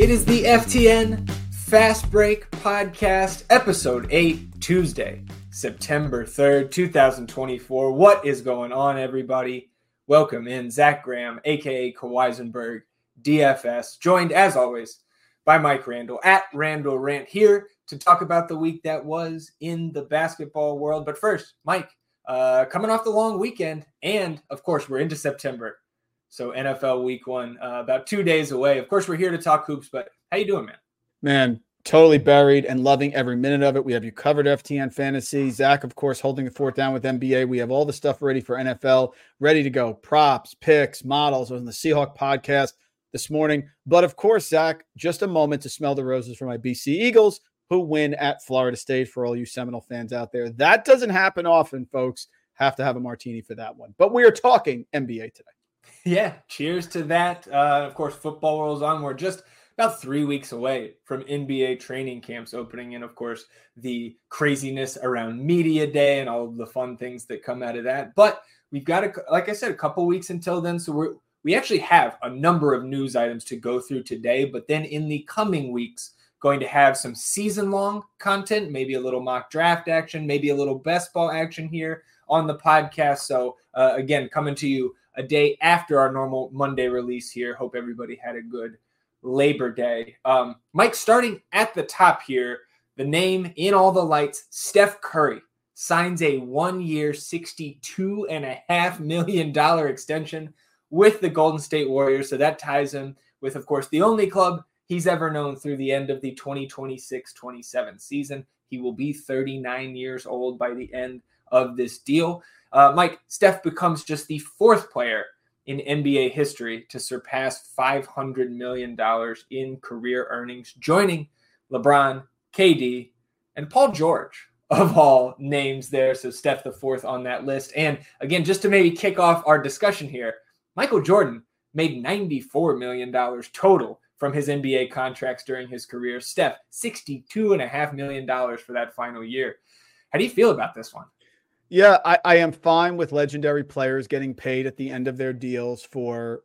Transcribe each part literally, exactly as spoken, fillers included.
It is the F T N Fast Break Podcast, Episode eight, Tuesday, September third, twenty twenty-four. What is going on, everybody? Welcome in Zach Graham, a k a. Kawaisenberg, D F S, joined, as always, by Mike Randall, at Randall Rant, here to talk about the week that was in the basketball world. But first, Mike, uh, coming off the long weekend, and, of course, we're into September. So N F L week one, uh, about two days away. Of course, we're here to talk hoops, but how you doing, man? Man, totally buried and loving every minute of it. We have you covered, F T N Fantasy. Zach, of course, holding the fort down with N B A. We have all the stuff ready for N F L, ready to go. Props, picks, models. I was on the Seahawk podcast this morning. But, of course, Zach, just a moment to smell the roses for my B C Eagles, who win at Florida State, for all you Seminole fans out there. That doesn't happen often, folks. Have to have a martini for that one. But we are talking N B A today. Yeah, cheers to that. Uh, of course, football rolls on. We're just about three weeks away from N B A training camps opening, and of course, the craziness around Media Day and all of the fun things that come out of that. But we've got, a, like I said, a couple weeks until then, so we're we actually have a number of news items to go through today. But then in the coming weeks, going to have some season-long content, maybe a little mock draft action, maybe a little best ball action here on the podcast. So uh, again, coming to you a day after our normal Monday release here. Hope everybody had a good Labor Day. Um, Mike, starting at the top here, the name in all the lights, Steph Curry signs a one-year, sixty-two point five million dollars extension with the Golden State Warriors. So that ties him with, of course, the only club he's ever known through the end of the twenty twenty-six twenty-seven season. He will be thirty-nine years old by the end of this deal. Uh, Mike, Steph becomes just the fourth player in N B A history to surpass five hundred million dollars in career earnings, joining LeBron, K D, and Paul George, of all names there. So Steph the fourth on that list. And again, just to maybe kick off our discussion here, Michael Jordan made ninety-four million dollars total from his N B A contracts during his career. Steph, sixty-two point five million dollars for that final year. How do you feel about this one? Yeah, I, I am fine with legendary players getting paid at the end of their deals for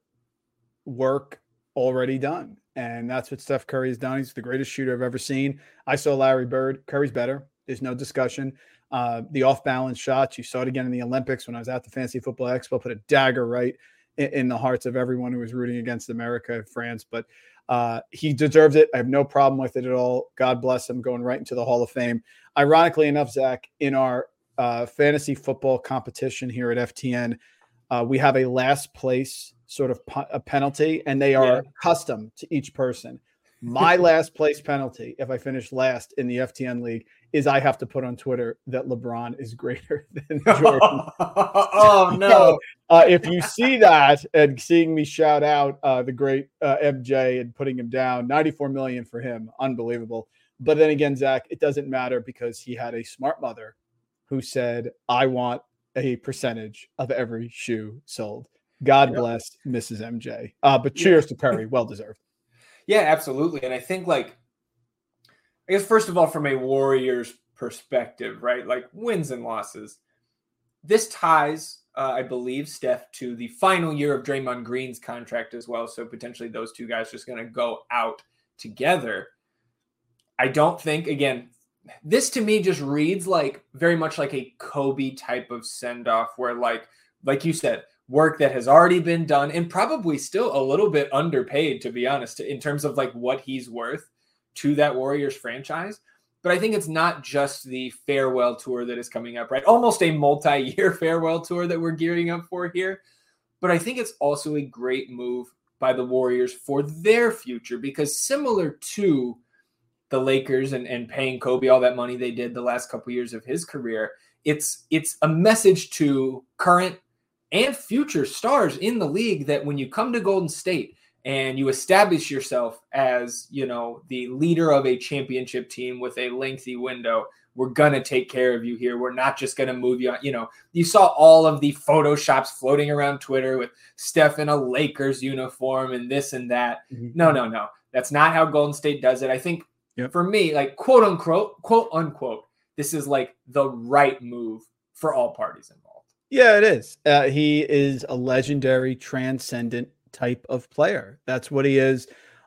work already done. And that's what Steph Curry has done. He's the greatest shooter I've ever seen. I saw Larry Bird. Curry's better. There's no discussion. Uh, the off-balance shots, you saw it again in the Olympics when I was at the Fantasy Football Expo, put a dagger right in, in the hearts of everyone who was rooting against America, France. But uh, he deserves it. I have no problem with it at all. God bless him, going right into the Hall of Fame. Ironically enough, Zach, in our Uh, fantasy football competition here at F T N, uh, we have a last place sort of pu- a penalty, and they are yeah. custom to each person. My last place penalty, if I finish last in the F T N league, is I have to put on Twitter that LeBron is greater than Jordan. Oh, no. So, uh, if you see that and seeing me shout out uh, the great uh, M J and putting him down, ninety-four million dollars for him, unbelievable. But then again, Zach, it doesn't matter because he had a smart mother who said, I want a percentage of every shoe sold. God bless Missus M J. Uh, but cheers yeah. to Curry. Well-deserved. Yeah, absolutely. And I think, like, I guess, first of all, from a Warriors perspective, right, like wins and losses, this ties, uh, I believe, Steph to the final year of Draymond Green's contract as well. So potentially those two guys just going to go out together. I don't think, again, this to me just reads like very much like a Kobe type of send-off where, like, like you said, work that has already been done and probably still a little bit underpaid, to be honest, in terms of like what he's worth to that Warriors franchise. But I think it's not just the farewell tour that is coming up, right? Almost a multi-year farewell tour that we're gearing up for here. But I think it's also a great move by the Warriors for their future, because similar to the Lakers and, and paying Kobe all that money they did the last couple years of his career, it's it's a message to current and future stars in the league that when you come to Golden State and you establish yourself as, you know, the leader of a championship team with a lengthy window, we're going to take care of you here. We're not just going to move you on. You know, you saw all of the Photoshops floating around Twitter with Steph in a Lakers uniform and this and that. Mm-hmm. No, no, no. That's not how Golden State does it. I think, Yep. for me, like, quote unquote, quote unquote, this is like the right move for all parties involved. Yeah, it is. Uh, he is a legendary, transcendent type of player. That's what he is.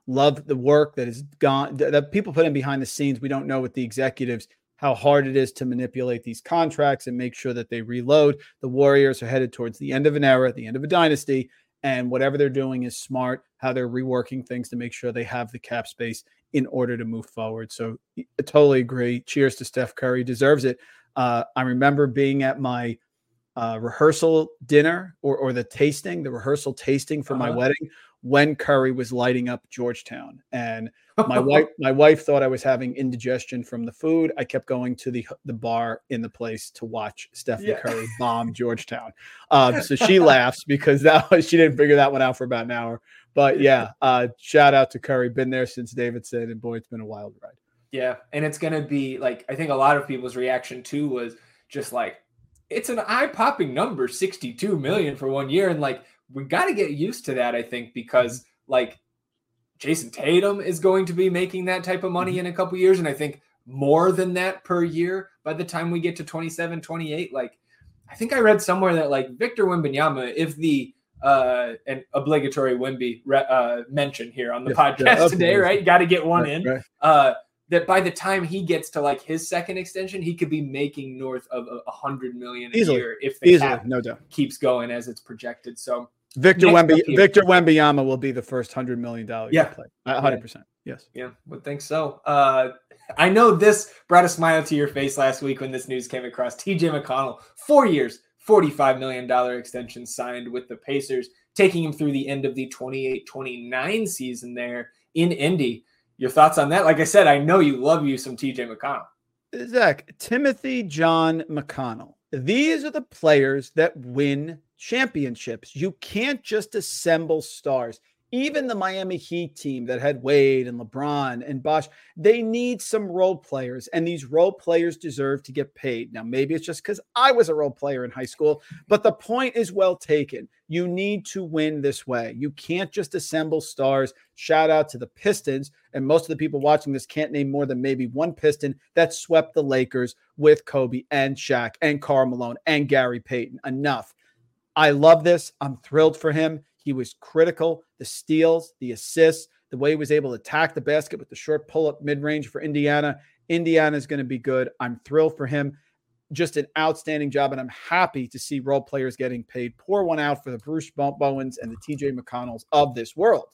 Love the work that is gone, that people put in behind the scenes. We don't know with the executives how hard it is to manipulate these contracts and make sure that they reload. The Warriors are headed towards the end of an era, the end of a dynasty, and whatever they're doing is smart, how they're reworking things to make sure they have the cap space in order to move forward. So I totally agree. Cheers to Steph Curry. Deserves it. Uh, I remember being at my uh, rehearsal dinner or, or the tasting, the rehearsal tasting for uh-huh. my wedding when Curry was lighting up Georgetown. And my wife, my wife thought I was having indigestion from the food. I kept going to the, the bar in the place to watch Stephen yeah. Curry bomb Georgetown. Um, so she laughs because that was, she didn't figure that one out for about an hour. But yeah, uh, shout out to Curry. Been there since Davidson, and boy, it's been a wild ride. Yeah, and it's going to be like, I think a lot of people's reaction too was just like, it's an eye-popping number, sixty-two million for one year. And like, we got to get used to that, I think, because like Jason Tatum is going to be making that type of money in a couple years. And I think more than that per year by the time we get to twenty-seven, twenty-eight. Like, I think I read somewhere that like Victor Wembanyama, if the uh, an obligatory Wemby uh, mention here on the yeah, podcast yeah, today, right? You got to get one right, in. Right. Uh, that by the time he gets to like his second extension, he could be making north of a hundred million a Easily. year if the Easily, cap no doubt. keeps going as it's projected. So Victor Wemby, Victor Wembanyama will be the first hundred million dollar yeah. play. A hundred percent. Yes. Yeah, would think so. Uh, I know this brought a smile to your face last week when this news came across. T J McConnell, four years, forty-five million dollars extension signed with the Pacers, taking him through the end of the twenty-eight twenty-nine season there in Indy. Your thoughts on that? Like I said, I know you love you some T J McConnell. Zach, Timothy John McConnell. These are the players that win championships. You can't just assemble stars. Even the Miami Heat team that had Wade and LeBron and Bosh, they need some role players, and these role players deserve to get paid. Now, maybe it's just because I was a role player in high school, but the point is well taken. You need to win this way. You can't just assemble stars. Shout out to the Pistons, and most of the people watching this can't name more than maybe one Piston that swept the Lakers with Kobe and Shaq and Karl Malone and Gary Payton. Enough. I love this. I'm thrilled for him. He was critical. The steals, the assists, the way he was able to attack the basket with the short pull-up mid-range for Indiana. Indiana is going to be good. I'm thrilled for him. Just an outstanding job, and I'm happy to see role players getting paid. Pour one out for the Bruce Bowens and the T J McConnells of this world.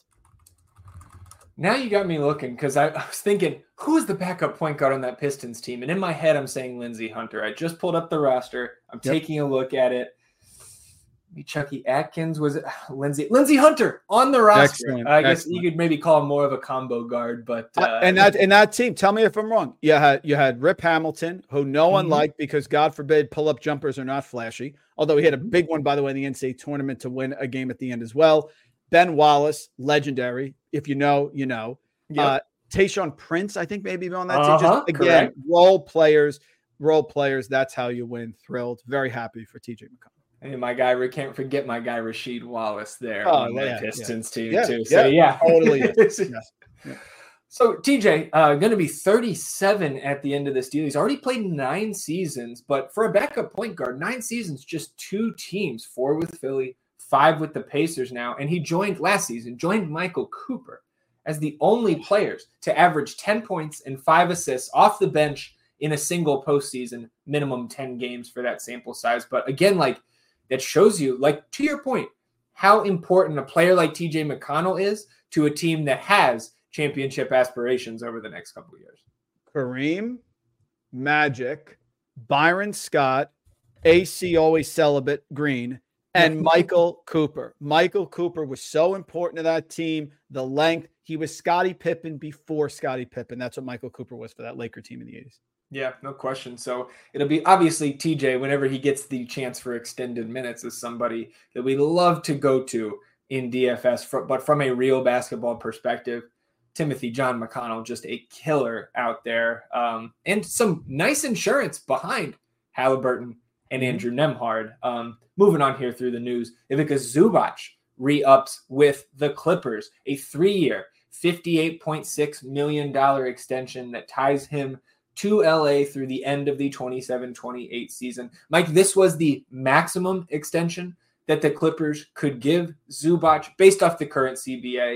Now you got me looking because I, I was thinking, who is the backup point guard on that Pistons team? And in my head, I'm saying Lindsey Hunter. I just pulled up the roster. I'm yep. taking a look at it. Chucky Atkins was it Lindsey Lindsey Hunter on the roster. Excellent. I guess Excellent. you could maybe call him more of a combo guard, but uh, uh, and that and that team. Tell me if I'm wrong. You had you had Rip Hamilton, who no one mm-hmm. liked because God forbid pull up jumpers are not flashy. Although he had a big one, by the way, in the N C A A tournament to win a game at the end as well. Ben Wallace, legendary. If you know, you know. Yep. Uh, Tayshaun Prince, I think maybe on that uh-huh, team. Just again, correct. role players, role players. That's how you win. Thrilled, very happy for T J McConnell. And my guy, we can't forget my guy, Rasheed Wallace there oh, on yeah, the Pistons yeah. team yeah, too. So yeah, yeah, totally. yes. Yeah. So T J, uh, going to be thirty-seven at the end of this deal. He's already played nine seasons, but for a backup point guard, nine seasons, just two teams, four with Philly, five with the Pacers now. And he joined last season, joined Michael Cooper as the only players to average ten points and five assists off the bench in a single postseason, minimum ten games for that sample size. But again, like, that shows you, like, to your point, how important a player like T J McConnell is to a team that has championship aspirations over the next couple of years. Kareem, Magic, Byron Scott, A C always celibate Green, and Michael Cooper. Michael Cooper was so important to that team, the length. He was Scottie Pippen before Scottie Pippen. That's what Michael Cooper was for that Laker team in the eighties. Yeah, no question. So it'll be obviously T J, whenever he gets the chance for extended minutes, is somebody that we love to go to in D F S. For, but from a real basketball perspective, Timothy John McConnell, just a killer out there. Um, and some nice insurance behind Halliburton and Andrew Nembhard. Um, moving on here through the news, Ivica Zubac re-ups with the Clippers, a three-year, fifty-eight point six million dollars extension that ties him to L A through the end of the twenty-seven twenty-eight season. Mike, this was the maximum extension that the Clippers could give Zubac based off the current C B A.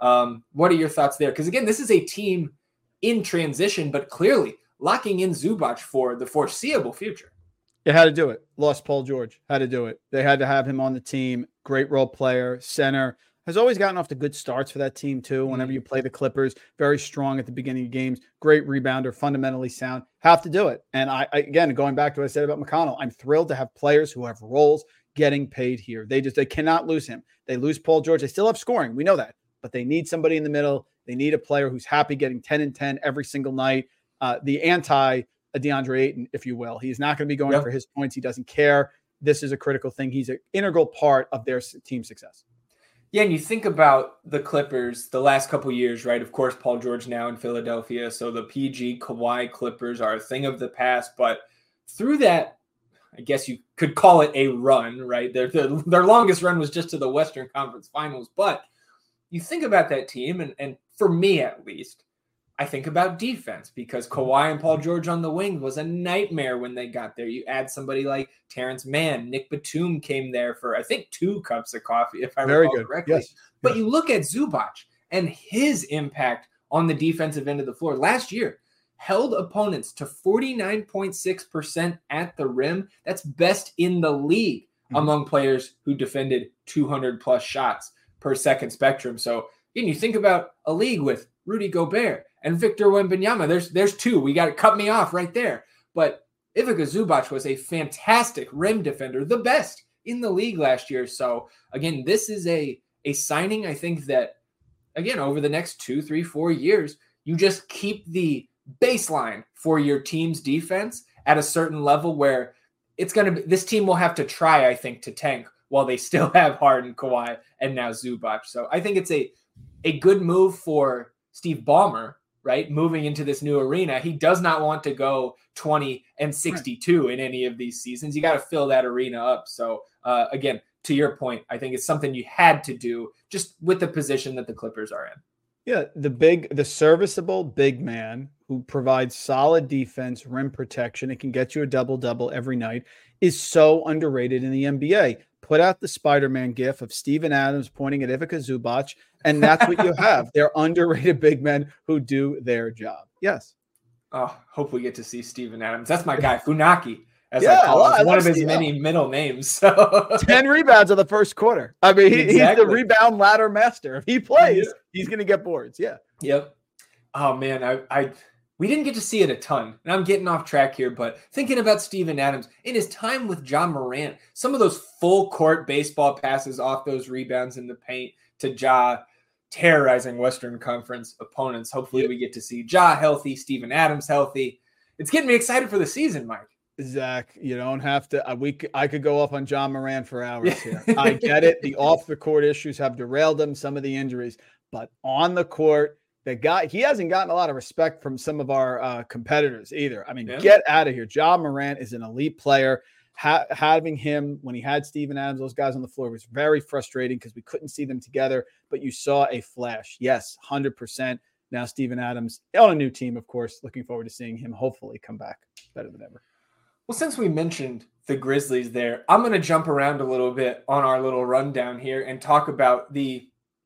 Um, what are your thoughts there? Because again, this is a team in transition, but clearly locking in Zubac for the foreseeable future. They had to do it. Lost Paul George. Had to do it. They had to have him on the team. Great role player, center. Has always gotten off to good starts for that team too. Whenever mm-hmm. you play the Clippers, very strong at the beginning of games. Great rebounder, fundamentally sound. Have to do it. And I, I again, going back to what I said about McConnell, I'm thrilled to have players who have roles getting paid here. They just they cannot lose him. They lose Paul George. They still have scoring. We know that, but they need somebody in the middle. They need a player who's happy getting ten and ten every single night. Uh, the anti DeAndre Ayton, if you will. He's not going to be going yep. for his points. He doesn't care. This is a critical thing. He's an integral part of their team success. Yeah, and you think about the Clippers the last couple of years, right? Of course, Paul George now in Philadelphia. So the P G Kawhi Clippers are a thing of the past. But through that, I guess you could call it a run, right? Their, their, their longest run was just to the Western Conference Finals. But you think about that team, and, and for me at least, I think about defense because Kawhi and Paul George on the wing was a nightmare when they got there. You add somebody like Terrence Mann, Nick Batum came there for, I think, two cups of coffee, if I Very recall good. correctly. Yes. But yes. you look at Zubac and his impact on the defensive end of the floor last year, held opponents to forty-nine point six percent at the rim. That's best in the league mm-hmm. among players who defended two hundred plus shots per second spectrum. So again, you think about a league with Rudy Gobert and Victor Wembanyama. There's there's two. We got to cut me off right there. But Ivica Zubac was a fantastic rim defender, the best in the league last year. So again, this is a, a signing, I think that, again, over the next two, three, four years, you just keep the baseline for your team's defense at a certain level where it's going to be, this team will have to try, I think, to tank while they still have Harden, Kawhi, and now Zubac. So I think it's a, a good move for Steve Ballmer, right? Moving into this new arena. He does not want to go twenty and sixty-two in any of these seasons. You got to fill that arena up. So uh, again, to your point, I think it's something you had to do just with the position that the Clippers are in. Yeah, the big, the serviceable big man who provides solid defense, rim protection, it can get you a double-double every night, is so underrated in the N B A. Put out the Spider-Man gif of Steven Adams pointing at Ivica Zubac, and that's what you have. They're underrated big men who do their job. Yes. Oh, hope we get to see Steven Adams. That's my guy, Funaki, as yeah, I call him. It's one of his Steve. many middle names. So. ten rebounds in the first quarter. I mean, he, exactly. he's the rebound ladder master. If he plays, yeah. he's going to get boards. Yeah. Yep. Oh, man, I, I we didn't get to see it a ton. And I'm getting off track here, but thinking about Steven Adams, in his time with John Morant, some of those full-court baseball passes off those rebounds in the paint to Ja, terrorizing Western Conference opponents. Hopefully we get to see Ja healthy, Steven Adams healthy. It's getting me excited for the season, Mike. Zach, you don't have to. Uh, we I could go up on John Moran for hours here. I get it. The off-the-court issues have derailed him, some of the injuries. But on the court, the guy, he hasn't gotten a lot of respect from some of our uh, competitors either. I mean, yeah. get out of here. John Moran is an elite player. Ha- having him when he had Steven Adams, those guys on the floor was very frustrating because we couldn't see them together, but you saw a flash. Yes, one hundred percent. Now Steven Adams on a new team, of course, looking forward to seeing him hopefully come back better than ever. Well, since we mentioned the Grizzlies there, I'm going to jump around a little bit on our little rundown here and talk about the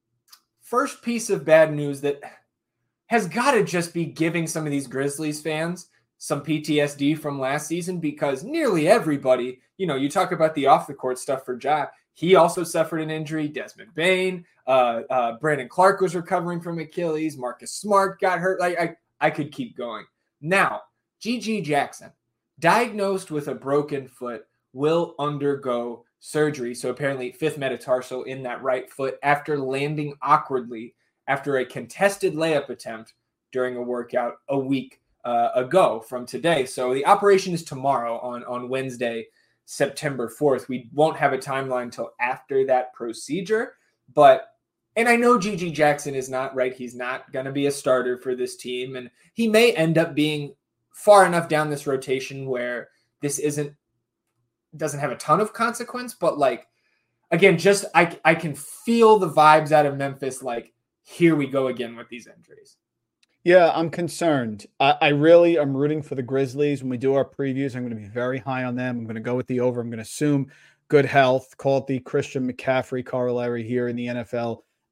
first piece of bad news that has got to just be giving some of these Grizzlies fans some P T S D from last season, because nearly everybody, you know, you talk about the off the court stuff for Ja, he also suffered an injury. Desmond Bane, uh, uh, Brandon Clark was recovering from Achilles. Marcus Smart got hurt. Like I, I could keep going. Now, G G Jackson, diagnosed with a broken foot, will undergo surgery. So apparently fifth metatarsal in that right foot after landing awkwardly after a contested layup attempt during a workout a week uh, ago from today. So the operation is tomorrow on, on Wednesday, September fourth. We won't have a timeline till after that procedure, but, and I know G G Jackson is not right. He's not going to be a starter for this team, and he may end up being far enough down this rotation where this isn't, doesn't have a ton of consequence, but like, again, just, I, I can feel the vibes out of Memphis. Like, here we go again with these injuries. Yeah, I'm concerned. I, I really am rooting for the Grizzlies. When we do our previews, I'm going to be very high on them. I'm going to go with the over. I'm going to assume good health, call it the Christian McCaffrey corollary here in the N F L.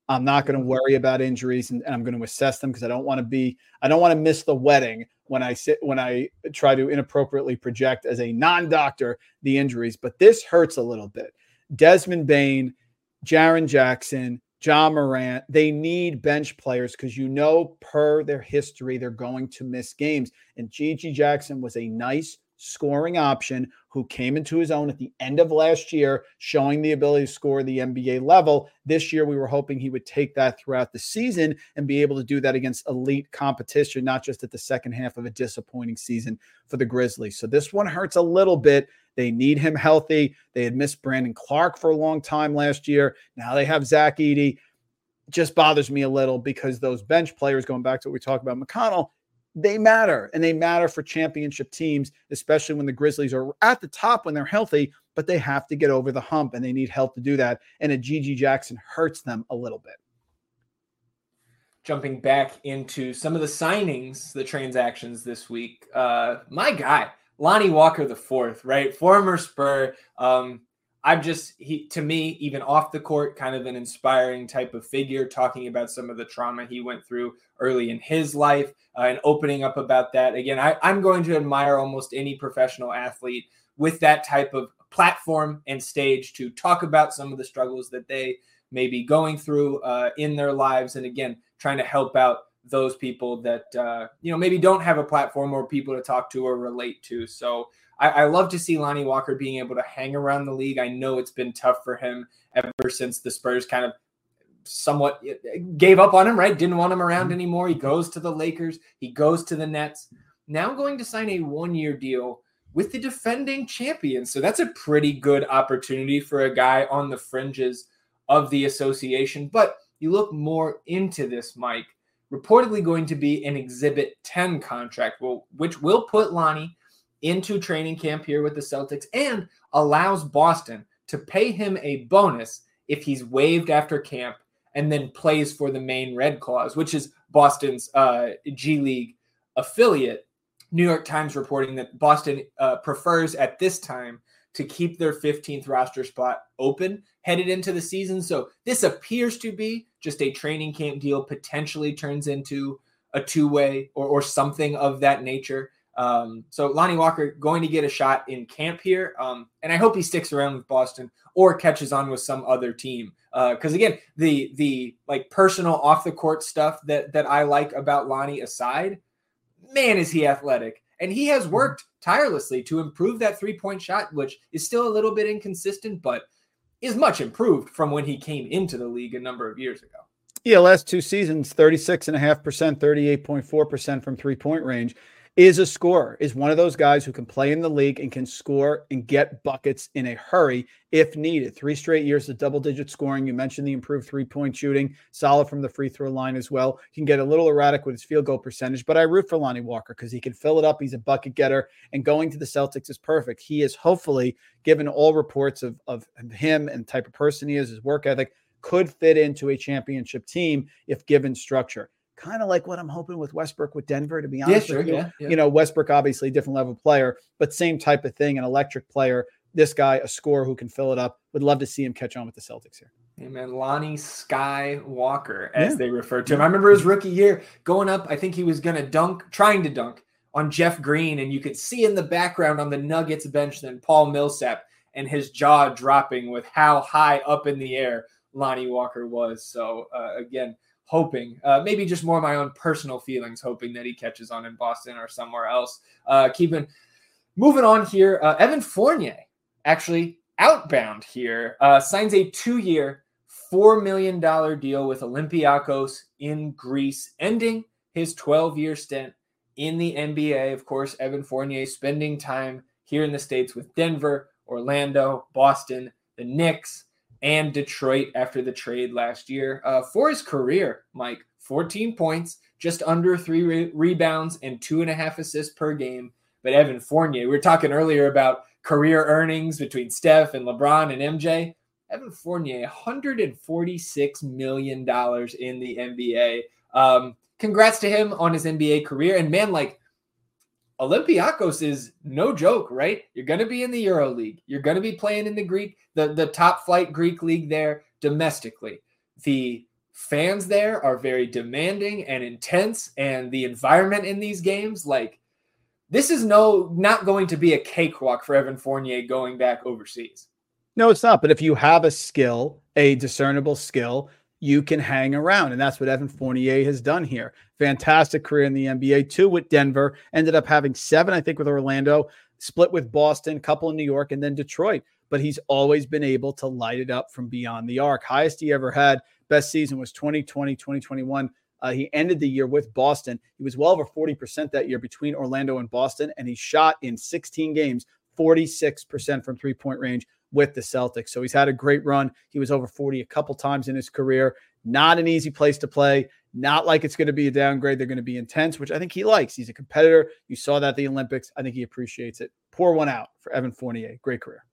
I'm not going to worry about injuries, and, and I'm going to assess them because I don't want to be, I don't want to miss the wedding when I sit, when I try to inappropriately project as a non-doctor the injuries. But this hurts a little bit. Desmond Bane, Jaren Jackson, John Morant, they need bench players because, you know, per their history, they're going to miss games. And Gigi Jackson was a nice scoring option who came into his own at the end of last year, showing the ability to score the N B A level. This year, we were hoping he would take that throughout the season and be able to do that against elite competition, not just at the second half of a disappointing season for the Grizzlies. So this one hurts a little bit. They need him healthy. They had missed Brandon Clark for a long time last year. Now they have Zach Edey. Just bothers me a little because those bench players, going back to what we talked about, McConnell, they matter, and they matter for championship teams, especially when the Grizzlies are at the top when they're healthy, but they have to get over the hump, and they need help to do that. And a Gigi Jackson hurts them a little bit. Jumping back into some of the signings, the transactions this week, uh, my guy, Lonnie Walker the fourth, right? Former Spur. Um, I'm just, he to me, even off the court, kind of an inspiring type of figure, talking about some of the trauma he went through early in his life uh, and opening up about that. Again, I, I'm going to admire almost any professional athlete with that type of platform and stage to talk about some of the struggles that they may be going through uh, in their lives. And again, trying to help out those people that, uh, you know, maybe don't have a platform or people to talk to or relate to. So I, I love to see Lonnie Walker being able to hang around the league. I know it's been tough for him ever since the Spurs kind of somewhat gave up on him, right? Didn't want him around anymore. He goes to the Lakers. He goes to the Nets. Now going to sign a one-year deal with the defending champions. So that's a pretty good opportunity for a guy on the fringes of the association. But you look more into this, Mike, reportedly going to be an Exhibit ten contract, well, which will put Lonnie into training camp here with the Celtics and allows Boston to pay him a bonus if he's waived after camp and then plays for the Maine Red Claws, which is Boston's uh, G League affiliate. New York Times reporting that Boston uh, prefers at this time to keep their fifteenth roster spot open headed into the season. So this appears to be just a training camp deal, potentially turns into a two-way or, or something of that nature. Um, so Lonnie Walker going to get a shot in camp here. Um, and I hope he sticks around with Boston or catches on with some other team. Uh, cause again, the, the like personal off the court stuff that, that I like about Lonnie aside, man, is he athletic. And he has worked tirelessly to improve that three-point shot, which is still a little bit inconsistent, but is much improved from when he came into the league a number of years ago. Yeah, last two seasons, thirty-six point five percent, thirty-eight point four percent from three-point range. Is a scorer, is one of those guys who can play in the league and can score and get buckets in a hurry if needed. Three straight years of double-digit scoring. You mentioned the improved three-point shooting, solid from the free throw line as well. He can get a little erratic with his field goal percentage, but I root for Lonnie Walker because he can fill it up. He's a bucket getter, and going to the Celtics is perfect. He is hopefully, given all reports of, of him and the type of person he is, his work ethic, could fit into a championship team if given structure. Kind of like what I'm hoping with Westbrook with Denver, to be honest yeah, sure, with you. Yeah, yeah. You know, Westbrook, obviously a different level player, but same type of thing, an electric player. This guy, a scorer who can fill it up. Would love to see him catch on with the Celtics here. Hey man, Lonnie Sky Walker, as yeah. they refer to him. I remember his rookie year going up. I think he was going to dunk, trying to dunk on Jeff Green, and you could see in the background on the Nuggets bench then Paul Millsap and his jaw dropping with how high up in the air Lonnie Walker was. So uh, again, hoping, uh, maybe just more my own personal feelings, hoping that he catches on in Boston or somewhere else. Uh, keeping moving on here, uh, Evan Fournier actually outbound here, uh, signs a two-year, four million dollars deal with Olympiacos in Greece, ending his twelve-year stint in the N B A. Of course, Evan Fournier spending time here in the States with Denver, Orlando, Boston, the Knicks, and Detroit after the trade last year. Uh, for his career, Mike, fourteen points, just under three re- rebounds, and two and a half assists per game. But Evan Fournier, we were talking earlier about career earnings between Steph and LeBron and M J. Evan Fournier, one hundred forty-six million dollars in the N B A. Um, congrats to him on his N B A career. And man, like, Olympiacos is no joke, right? You're going to be in the Euro League. You're going to be playing in the Greek, the, the top flight Greek league there domestically. The fans there are very demanding and intense, and the environment in these games, like, this is no not going to be a cakewalk for Evan Fournier going back overseas. No, it's not. But if you have a skill, a discernible skill, you can hang around. And that's what Evan Fournier has done here. Fantastic career in the N B A, two with Denver, ended up having seven, I think, with Orlando, split with Boston, couple in New York, and then Detroit. But he's always been able to light it up from beyond the arc. Highest he ever had, best season was twenty twenty, twenty twenty-one. Uh, he ended the year with Boston. He was well over forty percent that year between Orlando and Boston, and he shot in sixteen games, forty-six percent from three-point range with the Celtics. So he's had a great run. He was over forty a couple times in his career. Not an easy place to play. Not like it's going to be a downgrade. They're going to be intense, which I think he likes. He's a competitor. You saw that at the Olympics. I think he appreciates it. Pour one out for Evan Fournier. Great career.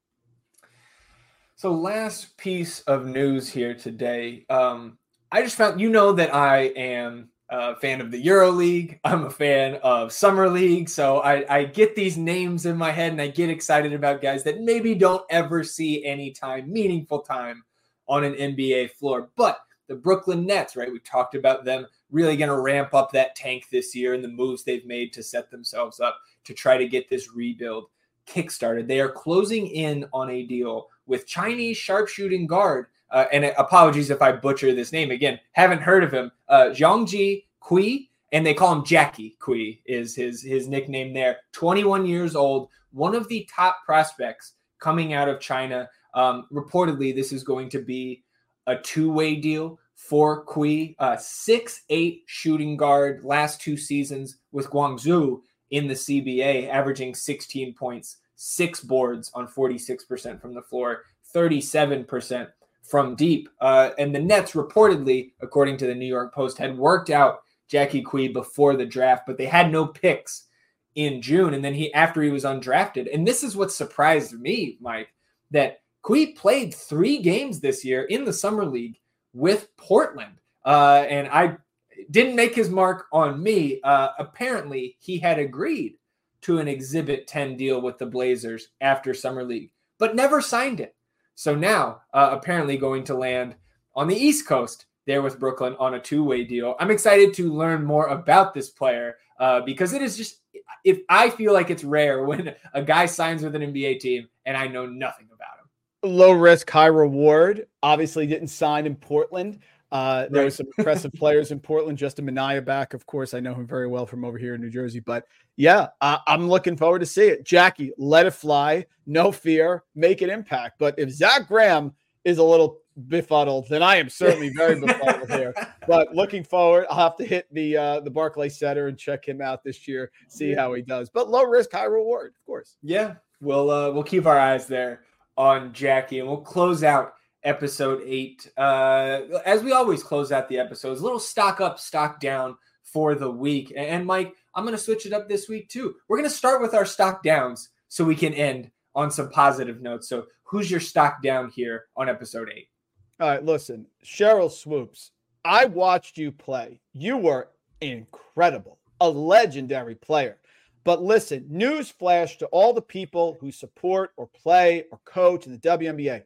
So last piece of news here today. Um, I just found, you know, that I am a fan of the EuroLeague. I'm a fan of Summer League. So I, I get these names in my head and I get excited about guys that maybe don't ever see any time, meaningful time on an N B A floor. But the Brooklyn Nets, right? We talked about them really going to ramp up that tank this year and the moves they've made to set themselves up to try to get this rebuild kickstarted. They are closing in on a deal with Chinese sharpshooting guard. Uh, and apologies if I butcher this name again. Haven't heard of him. Uh, Zhongji Kui, and they call him Jackie Kui is his, his nickname there. twenty-one years old, one of the top prospects coming out of China. Um, reportedly, this is going to be a two-way deal for Kui. Uh, six eight shooting guard last two seasons with Guangzhou in the C B A, averaging sixteen points, six boards on forty-six percent from the floor, thirty-seven percent from deep. Uh, and the Nets reportedly, according to the New York Post, had worked out Jackie Kui before the draft, but they had no picks in June. And then he, after he was undrafted, and this is what surprised me, Mike, that Kui played three games this year in the Summer League with Portland. Uh, and I didn't make his mark on me. Uh, apparently, he had agreed to an Exhibit ten deal with the Blazers after Summer League, but never signed it. So now, uh, apparently going to land on the East Coast there with Brooklyn on a two-way deal. I'm excited to learn more about this player uh, because it is just, if I feel like it's rare when a guy signs with an N B A team and I know nothing about him. Low risk, high reward. Obviously didn't sign in Portland. Uh, there right. were some impressive players in Portland. Justin Minaya back, of course. I know him very well from over here in New Jersey. But yeah, uh, I'm looking forward to see it. Jackie, let it fly. No fear. Make an impact. But if Zach Graham is a little befuddled, then I am certainly very befuddled here. But looking forward, I'll have to hit the uh, the Barclays Center and check him out this year, see how he does. But low risk, high reward, of course. Yeah, we'll uh, we'll keep our eyes there on Jackie, and we'll close out episode eight. Uh, as we always close out the episodes, a little stock up, stock down for the week. And Mike, I'm going to switch it up this week too. We're going to start with our stock downs so we can end on some positive notes. So who's your stock down here on episode eight? All right, listen, Sheryl Swoopes, I watched you play. You were incredible, a legendary player. But listen, news flash to all the people who support or play or coach in the W N B A.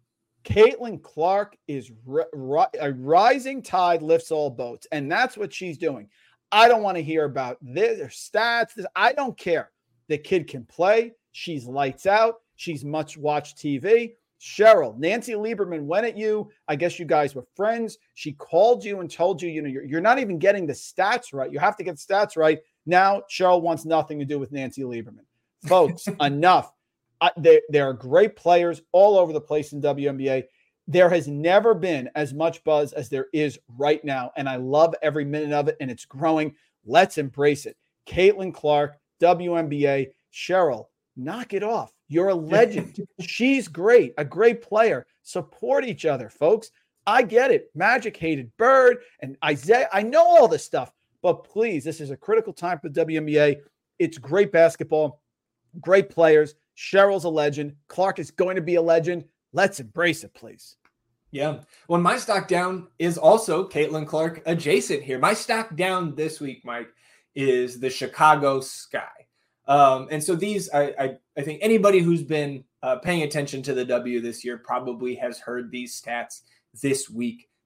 Caitlin Clark is ri- ri- a rising tide lifts all boats, and that's what she's doing. I don't want to hear about this or stats. This, I don't care. The kid can play. She's lights out. She's much watched T V. Sheryl, Nancy Lieberman went at you. I guess you guys were friends. She called you and told you, you know, you're, you're not even getting the stats right. You have to get the stats right. Now, Sheryl wants nothing to do with Nancy Lieberman. Folks, enough. Uh, they, they are great players all over the place in W N B A. There has never been as much buzz as there is right now, and I love every minute of it, and it's growing. Let's embrace it. Caitlin Clark, W N B A, Sheryl, knock it off. You're a legend. She's great, a great player. Support each other, folks. I get it. Magic hated Bird and Isaiah. I know all this stuff, but please, this is a critical time for the W N B A. It's great basketball, great players. Cheryl's a legend. Clark is going to be a legend. Let's embrace it, please. Yeah. Well, my stock down is also Caitlin Clark adjacent here. My stock down this week, Mike, is the Chicago Sky. Um, and so these, I, I, I think anybody who's been uh, paying attention to the W this year probably has heard these stats this week.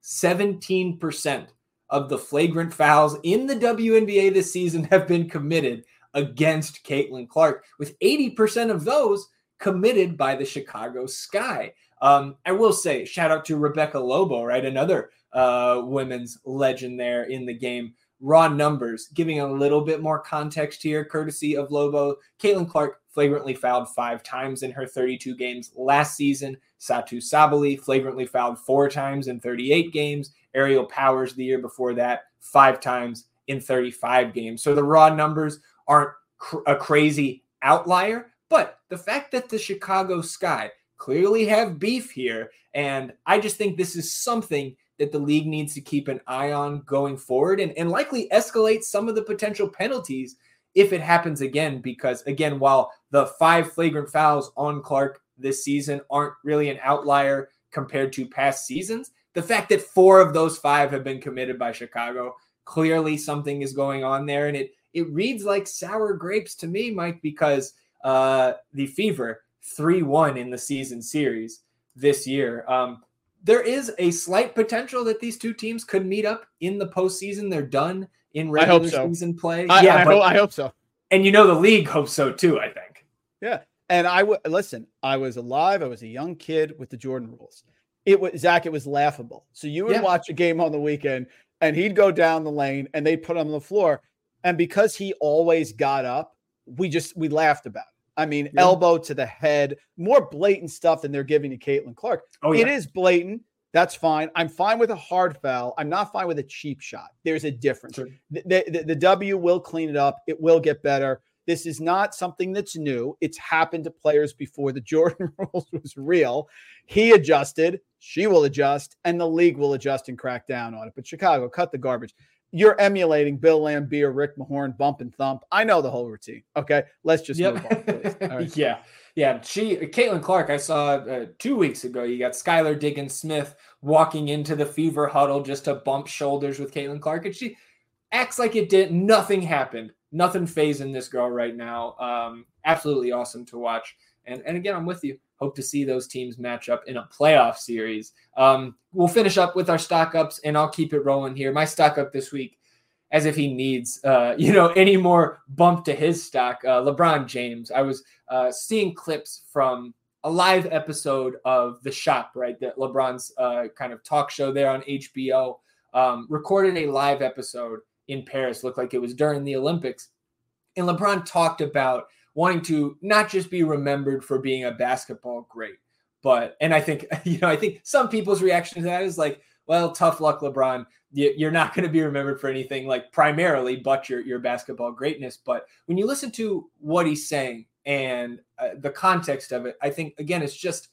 seventeen percent of the flagrant fouls in the W N B A this season have been committed against Caitlin Clark, with eighty percent of those committed by the Chicago Sky. Um, I will say, shout out to Rebecca Lobo, right? Another uh, women's legend there in the game. Raw numbers, giving a little bit more context here, courtesy of Lobo. Caitlin Clark flagrantly fouled five times in her thirty-two games last season. Satu Sabali flagrantly fouled four times in thirty-eight games. Ariel Powers the year before that, five times in thirty-five games. So the raw numbers aren't cr- a crazy outlier, but the fact that the Chicago Sky clearly have beef here, and I just think this is something that the league needs to keep an eye on going forward, and, and likely escalate some of the potential penalties if it happens again, because again, while the five flagrant fouls on Clark this season aren't really an outlier compared to past seasons, the fact that four of those five have been committed by Chicago, clearly something is going on there. And it, it reads like sour grapes to me, Mike, because uh, the Fever three one in the season series this year. Um, There is a slight potential that these two teams could meet up in the postseason. They're done in regular so. season play. I, yeah, I, but, hope, I hope so. And you know the league hopes so too, I think. Yeah. And I would listen, I was alive. I was a young kid with the Jordan rules. It was Zach, it was laughable. So you would yeah. watch a game on the weekend and he'd go down the lane and they'd put him on the floor. And because he always got up, we just we laughed about it. I mean, yeah. elbow to the head, more blatant stuff than they're giving to Caitlin Clark. Oh, yeah. It is blatant. That's fine. I'm fine with a hard foul. I'm not fine with a cheap shot. There's a difference. Sure. The, the, the W will clean it up. It will get better. This is not something that's new. It's happened to players before. The Jordan rules was real. He adjusted. She will adjust. And the league will adjust and crack down on it. But Chicago, cut the garbage. You're emulating Bill Laimbeer, Rick Mahorn, bump and thump. I know the whole routine. Okay, let's just yep. move on, please. All right. yeah, yeah. She, Caitlin Clark, I saw uh, two weeks ago. You got Skylar Diggins-Smith walking into the Fever huddle just to bump shoulders with Caitlin Clark, and she acts like it did. Nothing happened. Nothing phasing this girl right now. Um, absolutely awesome to watch. And and again, I'm with you. Hope to see those teams match up in a playoff series. Um, we'll finish up with our stock ups, and I'll keep it rolling here. My stock up this week, as if he needs, uh, you know, any more bump to his stock. Uh, LeBron James. I was uh, seeing clips from a live episode of The Shop, right? That LeBron's uh, kind of talk show there on H B O. Um, recorded a live episode in Paris. Looked like it was during the Olympics, and LeBron talked about wanting to not just be remembered for being a basketball great, but, and I think, you know, I think some people's reaction to that is like, well, tough luck, LeBron. You're not going to be remembered for anything like primarily but your, your basketball greatness. But when you listen to what he's saying and uh, the context of it, I think, again, it's just,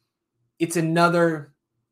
it's another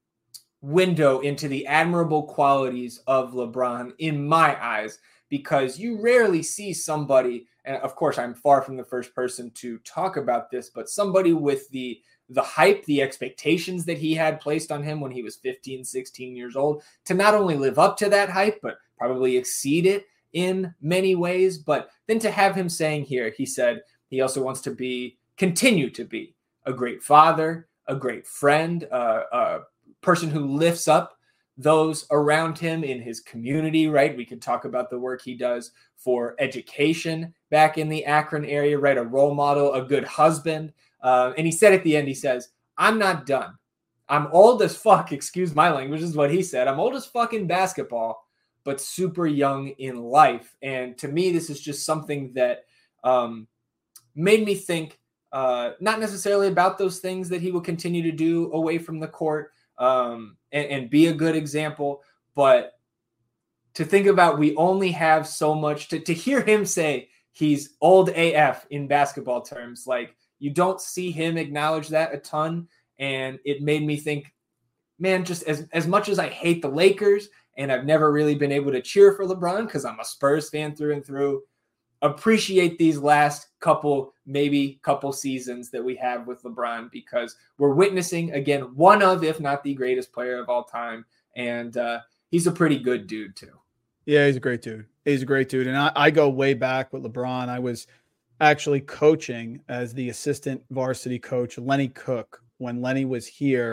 window into the admirable qualities of LeBron in my eyes, because you rarely see somebody, and of course I'm far from the first person to talk about this, but somebody with the the hype, the expectations that he had placed on him when he was fifteen, sixteen years old, to not only live up to that hype, but probably exceed it in many ways. But then to have him saying here, he said he also wants to be, continue to be a great father, a great friend, uh, a person who lifts up those around him in his community, right? We could talk about the work he does for education back in the Akron area, right? A role model, a good husband. Uh, and he said at the end, he says, I'm not done. I'm old as fuck, excuse my language, is what he said. I'm old as fuck in basketball, but super young in life. And to me, this is just something that um, made me think, uh, not necessarily about those things that he will continue to do away from the court, um, and, and be a good example, but to think about, we only have so much to, to hear him say he's old A F in basketball terms. Like, you don't see him acknowledge that a ton. And it made me think, man, just as, as much as I hate the Lakers and I've never really been able to cheer for LeBron because I'm a Spurs fan through and through, appreciate these last couple, maybe couple seasons that we have with LeBron, because we're witnessing, again, one of, if not the greatest player of all time. And uh, he's a pretty good dude too. Yeah, he's a great dude. He's a great dude. And I, I go way back with LeBron. I was actually coaching as the assistant varsity coach, Lenny Cook, when Lenny was here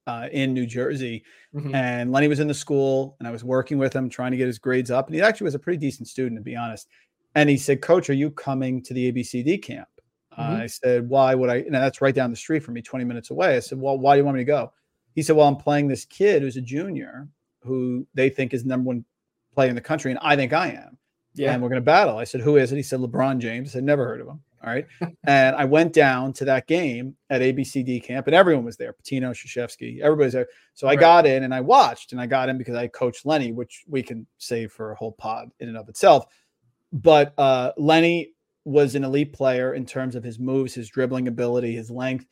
uh, in New Jersey. Mm-hmm. And Lenny was in the school, and I was working with him, trying to get his grades up. And he actually was a pretty decent student, to be honest. And he said, Coach, are you coming to the A B C D camp? Mm-hmm. Uh, I said, why would I? And that's right down the street from me, twenty minutes away. I said, well, why do you want me to go? He said, well, I'm playing this kid who's a junior who they think is the number one player in the country, and I think I am. Yeah. And we're going to battle. I said, who is it? He said, LeBron James. I said, never heard of him. All right. And I went down to that game at A B C D camp, and everyone was there. Patino, Krzyzewski, everybody's there. So I right. got in and I watched, and I got in because I coached Lenny, which we can save for a whole pod in and of itself. But uh, Lenny was an elite player in terms of his moves, his dribbling ability, his length.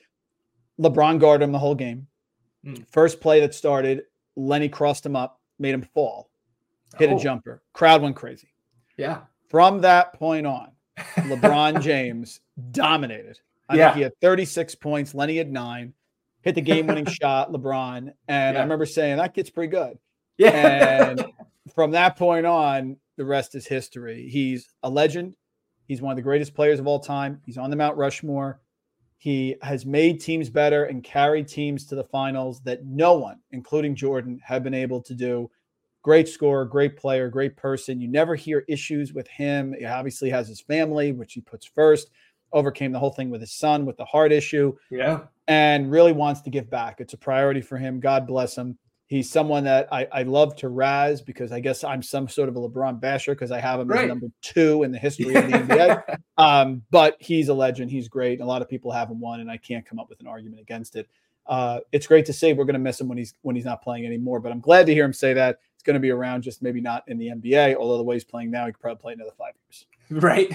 LeBron guarded him the whole game. Mm. First play that started, Lenny crossed him up, made him fall, hit oh. a jumper. Crowd went crazy. Yeah. From that point on, LeBron James dominated. I yeah. think he had thirty-six points. Lenny had nine. Hit the game-winning shot, LeBron. And yeah. I remember saying, that kid's pretty good. Yeah. And from that point on, the rest is history. He's a legend. He's one of the greatest players of all time. He's on the Mount Rushmore. He has made teams better and carried teams to the finals that no one, including Jordan, have been able to do. Great scorer, great player, great person. You never hear issues with him. He obviously has his family, which he puts first. Overcame the whole thing with his son with the heart issue. Yeah. And really wants to give back. It's a priority for him. God bless him. He's someone that I, I love to razz because I guess I'm some sort of a LeBron basher because I have him right. as number two in the history of the N B A. Um, but he's a legend. He's great. And a lot of people have him won, and I can't come up with an argument against it. Uh, it's great to say we're going to miss him when he's when he's not playing anymore. But I'm glad to hear him say that. It's going to be around, just maybe not in the N B A, although the way he's playing now, he could probably play another five years. Right.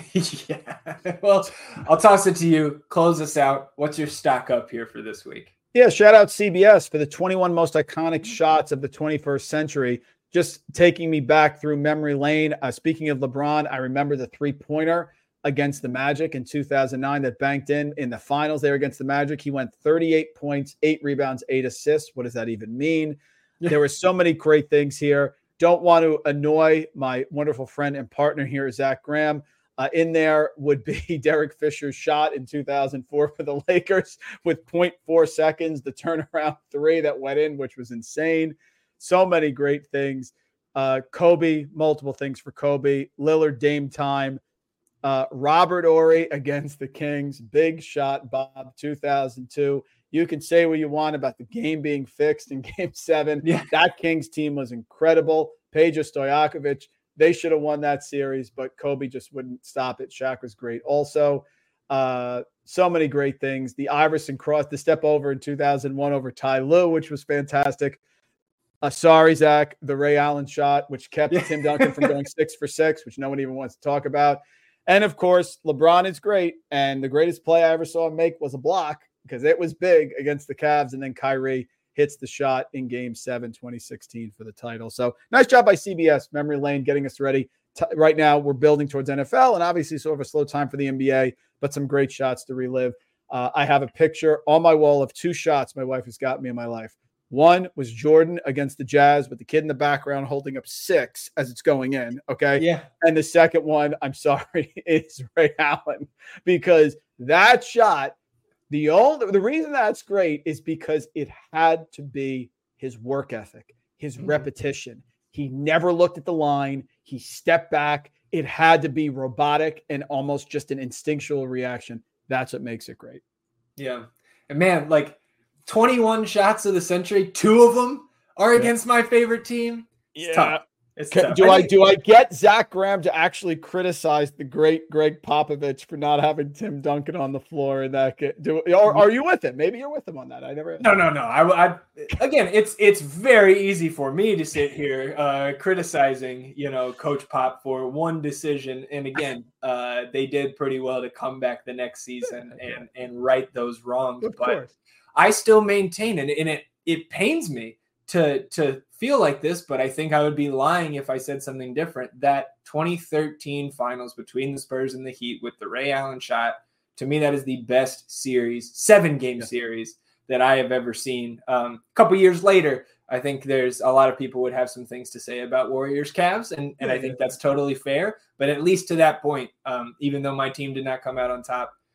Yeah. Well, I'll toss it to you. Close us out. What's your stock up here for this week? Yeah, shout out C B S for the twenty-one most iconic shots of the twenty-first century. Just taking me back through memory lane. Uh, speaking of LeBron, I remember the three-pointer against the Magic in two thousand nine that banked in in the finals there against the Magic. He went thirty-eight points, eight rebounds, eight assists. What does that even mean? There were so many great things here. Don't want to annoy my wonderful friend and partner here, Zach Graham. Uh, in there would be Derek Fisher's shot in two thousand four for the Lakers with zero point four seconds, the turnaround three that went in, which was insane. So many great things. Uh, Kobe, multiple things for Kobe. Lillard, Dame time. Uh, Robert Horry against the Kings. Big shot, Bob, two thousand two. You can say what you want about the game being fixed in game seven. Yeah. That Kings team was incredible. Peja Stojakovic, they should have won that series, but Kobe just wouldn't stop it. Shaq was great. Also, uh, so many great things. The Iverson cross, the step over in two thousand one over Ty Lue, which was fantastic. Uh, sorry, Zach, the Ray Allen shot, which kept Tim Duncan from going six for six, which no one even wants to talk about. And, of course, LeBron is great, and the greatest play I ever saw him make was a block because it was big against the Cavs, and then Kyrie hits the shot in Game seven, twenty sixteen for the title. So nice job by C B S, Memory Lane, getting us ready. T- right now, we're building towards N F L, and obviously sort of a slow time for the N B A, but some great shots to relive. Uh, I have a picture on my wall of two shots my wife has got me in my life. One was Jordan against the Jazz with the kid in the background holding up six as it's going in, okay? Yeah. And the second one, I'm sorry, is Ray Allen because that shot, the only the reason that's great is because it had to be his work ethic, his mm-hmm. repetition. He never looked at the line. He stepped back. It had to be robotic and almost just an instinctual reaction. That's what makes it great. Yeah. And man, like twenty-one shots of the century, two of them are yeah. against my favorite team. It's yeah. tough. It's Can, tough. do I, I do I get Zach Graham to actually criticize the great Greg Popovich for not having Tim Duncan on the floor in that game? Do or are you with him? Maybe you're with him on that. I never. No, no, no. I, I again, it's it's very easy for me to sit here uh, criticizing, you know, Coach Pop for one decision, and again, uh, they did pretty well to come back the next season and and right those wrongs. Of but course. I still maintain, and, and it it pains me to to feel like this, but I think I would be lying if I said something different. That twenty thirteen finals between the Spurs and the Heat with the Ray Allen shot, to me, that is the best series, seven game yeah. series that I have ever seen. Um, a couple years later, I think there's a lot of people would have some things to say about Warriors Cavs, and, and I think that's totally fair. But at least to that point, um, even though my team did not come out on top,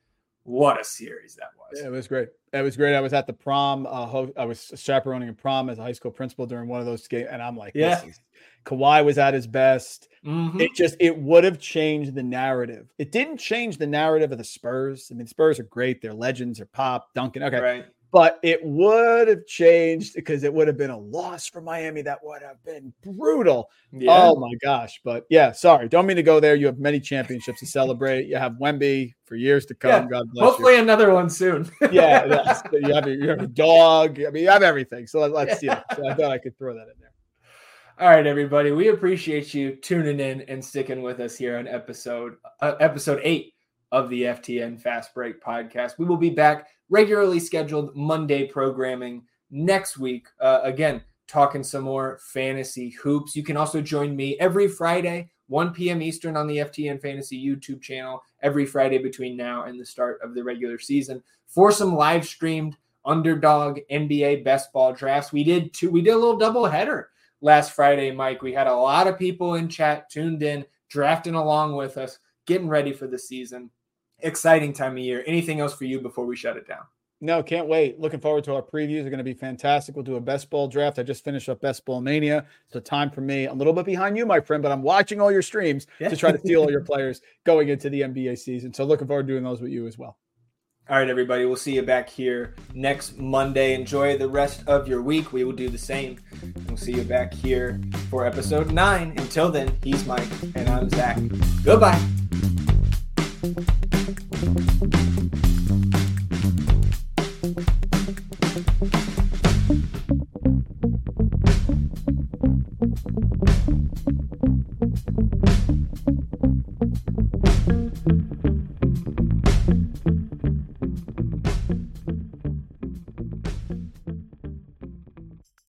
What a series that was. It was great. It was great. I was at the prom. Uh, ho- I was chaperoning a prom as a high school principal during one of those games. And I'm like, yeah. This is, Kawhi was at his best. Mm-hmm. It just, it would have changed the narrative. It didn't change the narrative of the Spurs. I mean, Spurs are great. They're legends. They're Pop, Duncan. Okay. Right. But it would have changed because it would have been a loss for Miami. That would have been brutal. Yeah. Oh, my gosh. But, yeah, sorry. Don't mean to go there. You have many championships to celebrate. You have Wemby for years to come. Yeah. God bless Hopefully you. another one soon. yeah. You have, a, you have a dog. I mean, you have everything. So let, let's see. Yeah. So I thought I could throw that in there. All right, everybody. We appreciate you tuning in and sticking with us here on episode uh, episode eight of the F T N Fast Break podcast. We will be back regularly scheduled Monday programming next week. Uh, again, talking some more fantasy hoops. You can also join me every Friday, one p.m. Eastern on the F T N Fantasy YouTube channel, every Friday between now and the start of the regular season for some live streamed underdog N B A best ball drafts. We did two, we did a little double header last Friday, Mike. We had a lot of people in chat tuned in, drafting along with us, getting ready for the season. Exciting time of year. Anything else for you before we shut it down? No, can't wait. Looking forward to our previews. They're going to be fantastic. We'll do a best ball draft. I just finished up Best Ball Mania. So time for me. A little bit behind you, my friend, but I'm watching all your streams yeah. to try to steal all your players going into the N B A season. So looking forward to doing those with you as well. All right, everybody. We'll see you back here next Monday. Enjoy the rest of your week. We will do the same. We'll see you back here for episode nine. Until then, he's Mike and I'm Zach. Goodbye.